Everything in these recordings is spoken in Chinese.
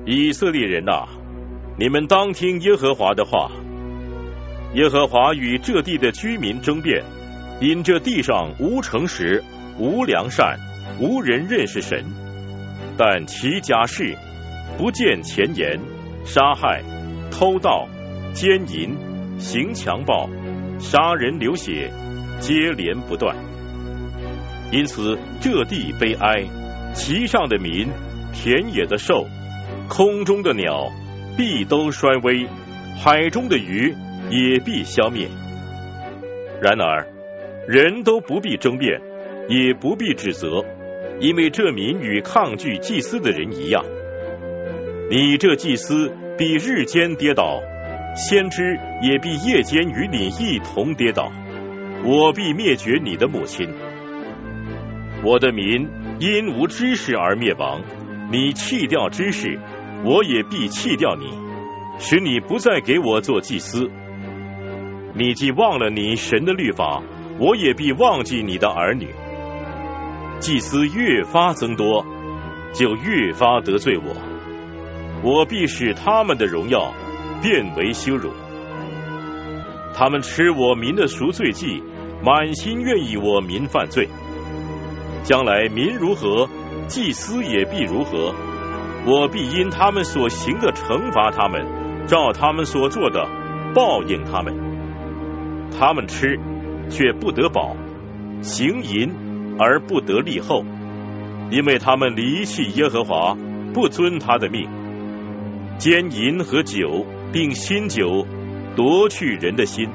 以色列人啊，你们当听耶和华的话。耶和华与这地的居民争辩，因这地上无诚实，无良善，无人认识神。但其家事不见前言，杀害、偷盗、奸淫、行强暴、杀人流血，接连不断。因此这地悲哀，其上的民、田野的兽、空中的鸟必都衰微，海中的鱼也必消灭。然而人都不必争辩，也不必指责，因为这民与抗拒祭司的人一样。你这祭司必日间跌倒，先知也必夜间与你一同跌倒。我必灭绝你的母亲。我的民因无知识而灭亡，你弃掉知识，我也必弃掉你，使你不再给我做祭司。你既忘了你神的律法，我也必忘记你的儿女。祭司越发增多，就越发得罪我，我必使他们的荣耀变为羞辱。他们吃我民的赎罪祭，满心愿意我民犯罪。将来民如何，祭司也必如何。我必因他们所行的惩罚他们，照他们所做的报应他们。他们吃却不得饱，行淫而不得利后，因为他们离弃耶和华，不遵他的命。奸淫和酒并新酒夺去人的心。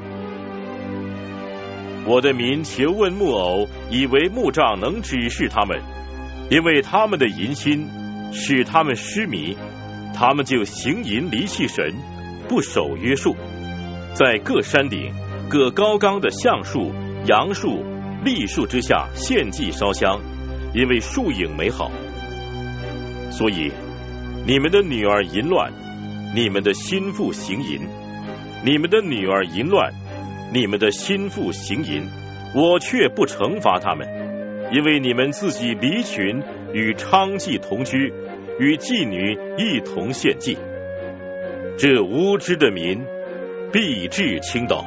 我的民求问木偶，以为木杖能指示他们，因为他们的淫心使他们失迷，他们就行淫离弃神，不守约束，在各山顶、各高冈的橡树、杨树、栗树之下献祭烧香，因为树影美好。所以你们的女儿淫乱，你们的心腹行淫；你们的女儿淫乱，你们的心腹行淫，我却不惩罚他们，因为你们自己离群，与娼妓同居，与妓女一同献祭。这无知的民必至倾倒。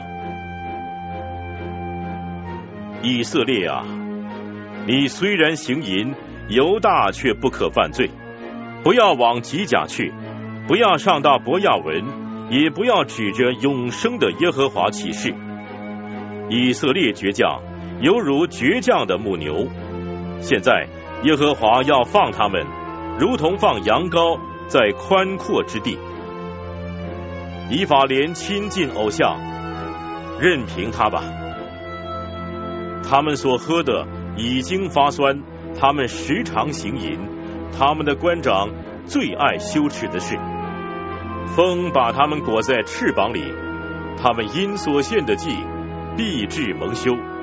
以色列啊，你虽然行淫，犹大却不可犯罪。不要往吉甲去，不要上到伯亚文，也不要指着永生的耶和华起誓。以色列倔强，犹如倔强的母牛。现在耶和华要放他们，如同放羊羔在宽阔之地。以法莲亲近偶像，任凭他吧。他们所喝的已经发酸，他们时常行淫，他们的官长最爱羞耻的事。风把他们裹在翅膀里，他们因所献的祭必致蒙羞。